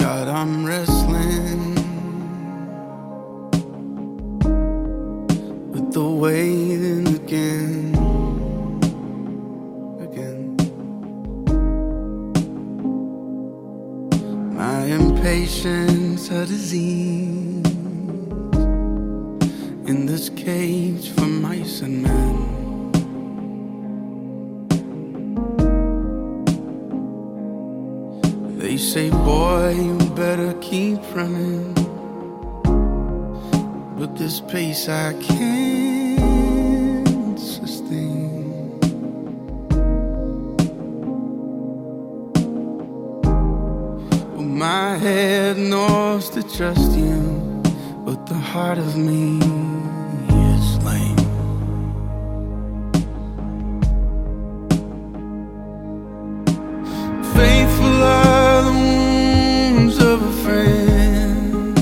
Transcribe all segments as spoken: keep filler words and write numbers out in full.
God, I'm wrestling with the waiting again, again. My impatience a disease in this cage for mice and men. They say, boy, you better keep running, but this pace I can't sustain. Well, my head knows to trust you, but the heart of me is lame. Faithful are the wounds of a friend,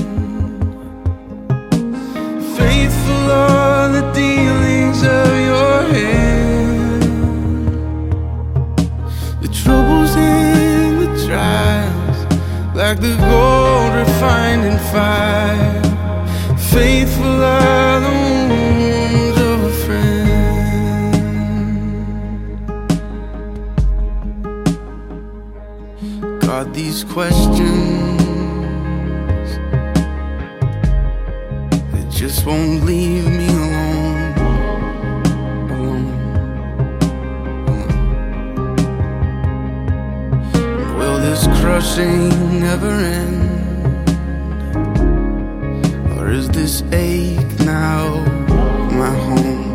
faithful are the dealings of your hand. The troubles and the trials, like the gold refined in fire. Faithful are the wounds of a friend. God, these questions, they just won't leave me alone, alone, alone. Will this crushing never end? Or is this ache now my home?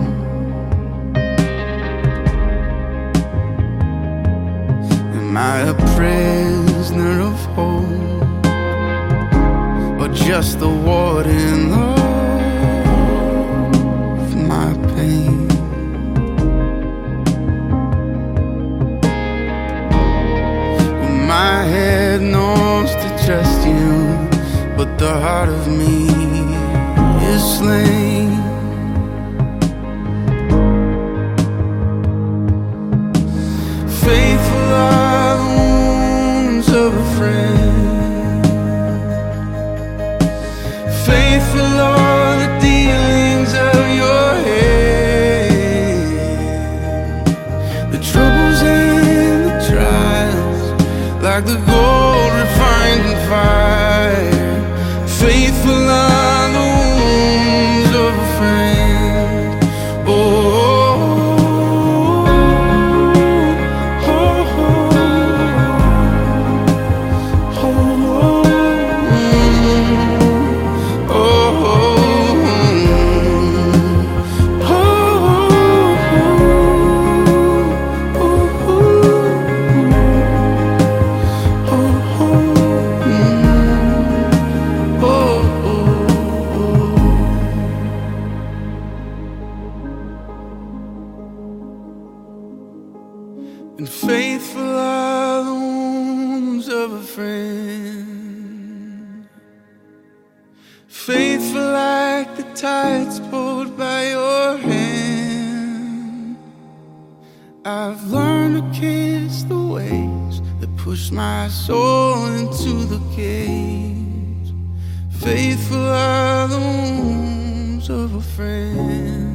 Am I a prisoner of hope, or just the warden of my pain? Well, my head knows to trust you, but the heart of me is slain. Faithful are the wounds of a friend, faithful are the dealings of your hand. The troubles and the trials, like the gold refined in fire. Faithful are the wounds of a friend. Oh, oh, oh, oh, oh, and faithful are the wounds of a friend, faithful like the tides pulled by your hand. I've learned to kiss the waves that push my soul into the cage. Faithful are the wounds of a friend.